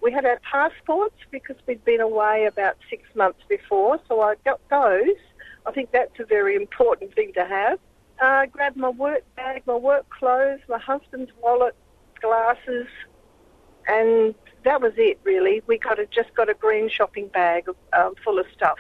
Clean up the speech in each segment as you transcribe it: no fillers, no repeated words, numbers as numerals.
We had our passports because we'd been away about 6 months before, so I got those. I think that's a very important thing to have. Grabbed my work bag, my work clothes, my husband's wallet, glasses, and that was it really. We just got a green shopping bag full of stuff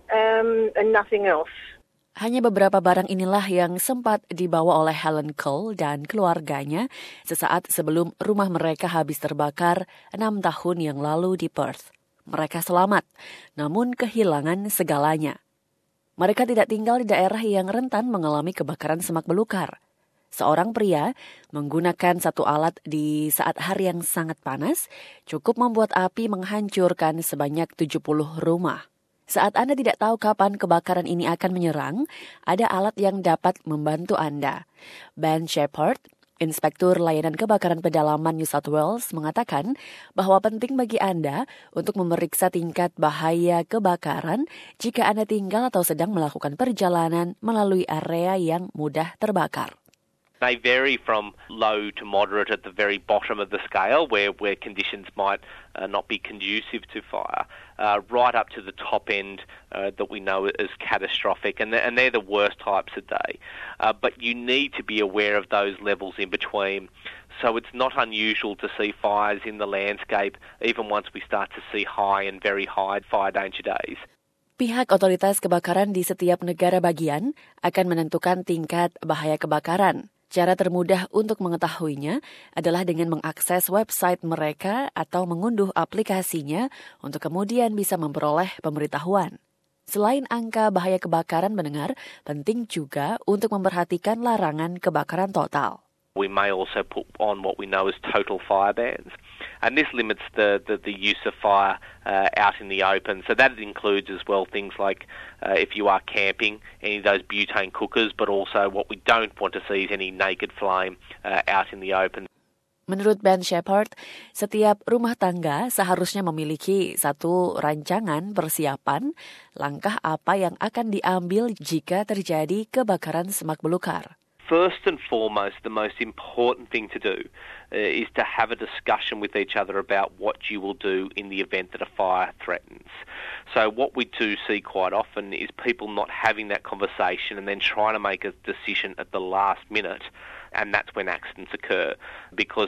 and nothing else. Hanya beberapa barang inilah yang sempat dibawa oleh Helen Cole dan keluarganya sesaat sebelum rumah mereka habis terbakar 6 tahun yang lalu di Perth. Mereka selamat, namun kehilangan segalanya. Mereka tidak tinggal di daerah yang rentan mengalami kebakaran semak belukar. Seorang pria menggunakan satu alat di saat hari yang sangat panas cukup membuat api menghancurkan sebanyak 70 rumah. Saat Anda tidak tahu kapan kebakaran ini akan menyerang, ada alat yang dapat membantu Anda. Ben Shepherd, Inspektur Layanan Kebakaran Pedalaman New South Wales, mengatakan bahwa penting bagi Anda untuk memeriksa tingkat bahaya kebakaran jika Anda tinggal atau sedang melakukan perjalanan melalui area yang mudah terbakar. They vary from low to moderate at the very bottom of the scale where conditions might not be conducive to fire, right up to the top end that we know is catastrophic, and they're the worst types a day. But you need to be aware of those levels in between. So it's not unusual to see fires in the landscape even once we start to see high and very high fire danger days. Pihak otoritas kebakaran di setiap negara bagian akan menentukan tingkat bahaya kebakaran. Cara termudah untuk mengetahuinya adalah dengan mengakses website mereka atau mengunduh aplikasinya untuk kemudian bisa memperoleh pemberitahuan. Selain angka bahaya kebakaran mendengar, penting juga untuk memperhatikan larangan kebakaran total. We may also put on what we know as total fire bans. And this limits the use of fire out in the open. So that includes as well things like if you are camping, any of those butane cookers, but also what we don't want to see is any naked flame out in the open. Menurut Ben Shepherd, setiap rumah tangga seharusnya memiliki satu rancangan persiapan langkah apa yang akan diambil jika terjadi kebakaran semak belukar. First and foremost, the most important thing to do is to have a discussion with each other about what you will do in the event that a fire threatens. So what we do see quite often is people not having that conversation and then trying to make a decision at the last minute, and that's when accidents occur, because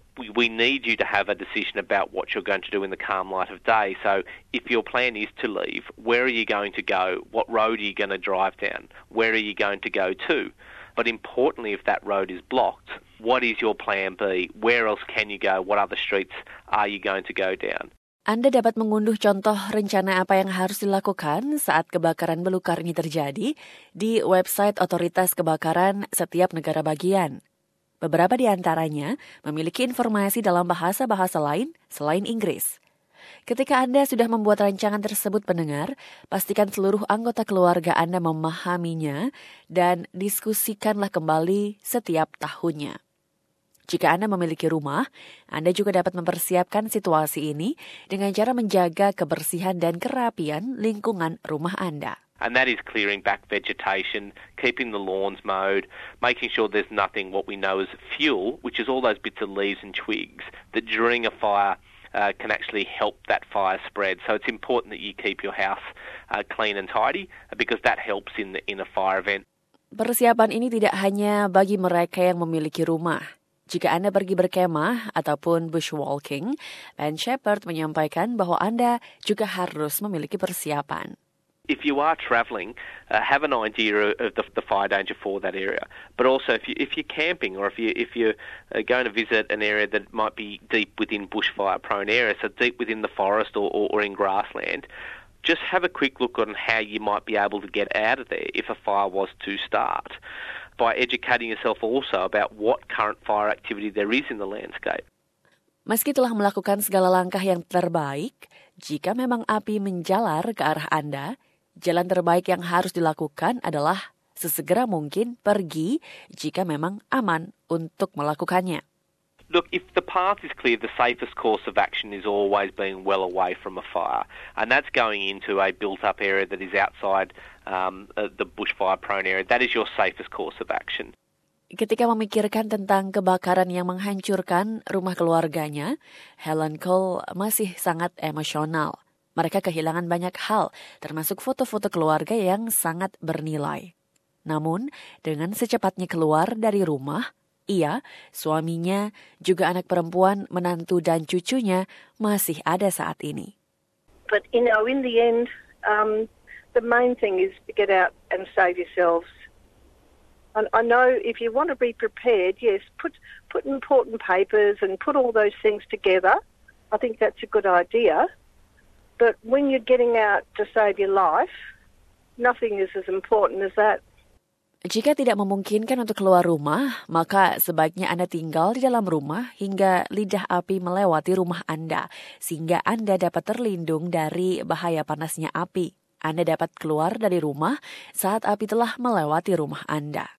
we need you to have a decision about what you're going to do in the calm light of day. So if your plan is to leave, where are you going to go? What road are you going to drive down? Where are you going to go to? But importantly, if that road is blocked, what is your plan B? Where else can you go? What other streets are you going to go down? Anda dapat mengunduh contoh rencana apa yang harus dilakukan saat kebakaran belukar ini terjadi di website otoritas kebakaran setiap negara bagian. Beberapa di antaranya memiliki informasi dalam bahasa-bahasa lain selain Inggris. Ketika Anda sudah membuat rancangan tersebut pendengar, pastikan seluruh anggota keluarga Anda memahaminya dan diskusikanlah kembali setiap tahunnya. Jika Anda memiliki rumah, Anda juga dapat mempersiapkan situasi ini dengan cara menjaga kebersihan dan kerapian lingkungan rumah Anda. And that is clearing back vegetation, keeping the lawns mowed, making sure there's nothing what we know as fuel, which is all those bits of leaves and twigs that during a fire can actually help that fire spread. So it's important that you keep your house clean and tidy because that helps in a fire event. Persiapan ini tidak hanya bagi mereka yang memiliki rumah. Jika Anda pergi berkemah ataupun bushwalking, Ben Shepherd menyampaikan bahwa Anda juga harus memiliki persiapan. If you are travelling, have an idea of the fire danger for that area. But also, if you're camping or if you're going to visit an area that might be deep within bushfire-prone areas, so deep within the forest or in grassland, just have a quick look on how you might be able to get out of there if a fire was to start, by educating yourself also about what current fire activity there is in the landscape. Meski telah melakukan segala langkah yang terbaik, jika memang api menjalar ke arah Anda, jalan terbaik yang harus dilakukan adalah sesegera mungkin pergi jika memang aman untuk melakukannya. Look, if the path is clear, the safest course of action is always being well away from a fire. And that's going into a built-up area that is outside the bushfire-prone area. That is your safest course of action. Ketika memikirkan tentang kebakaran yang menghancurkan rumah keluarganya, Helen Cole masih sangat emosional. Mereka kehilangan banyak hal, termasuk foto-foto keluarga yang sangat bernilai. Namun, dengan secepatnya keluar dari rumah, ia, suaminya, juga anak perempuan, menantu dan cucunya masih ada saat ini. But, in the end, the main thing is to get out and save yourselves. I know if you want to be prepared, yes, put important papers and put all those things together. I think that's a good idea. But when you're getting out to save your life, nothing is as important as that. Jika tidak memungkinkan untuk keluar rumah, maka sebaiknya Anda tinggal di dalam rumah hingga lidah api melewati rumah Anda, sehingga Anda dapat terlindung dari bahaya panasnya api. Anda dapat keluar dari rumah saat api telah melewati rumah Anda.